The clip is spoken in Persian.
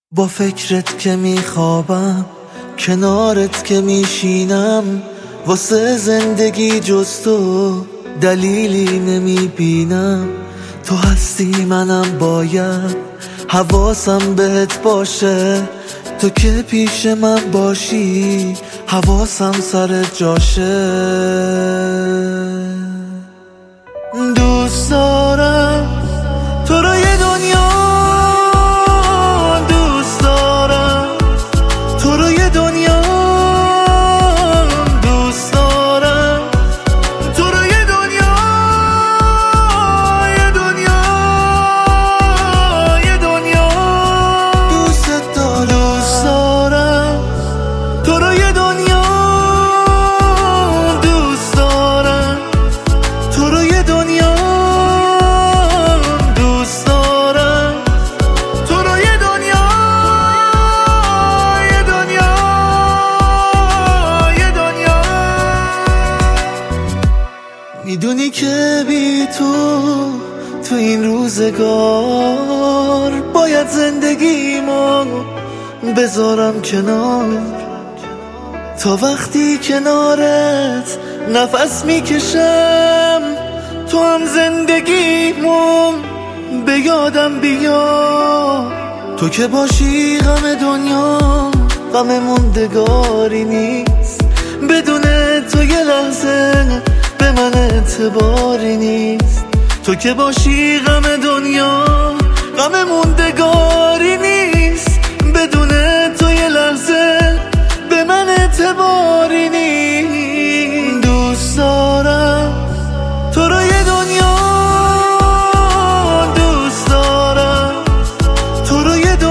با فکرت که میخوابم، کنارت که میشینم، واسه زندگی جز تو دلیلی نمیبینم. تو هستی منم باید حواسم بهت باشه، تو که پیش من باشی حواسم سر جاشه. دوست دارم تو رو یه دنیا، دوست دارم تو رو یه دنیا، دوست دارم تو رو یه دنیا، یه دنیا، یه دنیا. دوست دارم تو رو یه دنیا، دوست دارم تو رو یه دنیا، دوست دارم تو رو یه دنیا، یه دنیا، یه دنیا. میدونی که بی تو این روزگار باید زندگیمو بذارم کنار، تا وقتی کنارت نفس میکشم تو هم زندگیمو به یادم بیا. تو که باشی غم دنیا غم موندگاری نیست، بدون تو یه لحظه به من اعتباری نیست. تو که باشی غم دنیا غم موندگاری نیست، بدون تو یه لحظه به من اعتباری نیست. دوست دارم تو رو یه دنیا، دوست دارم تو رو یه دنیا،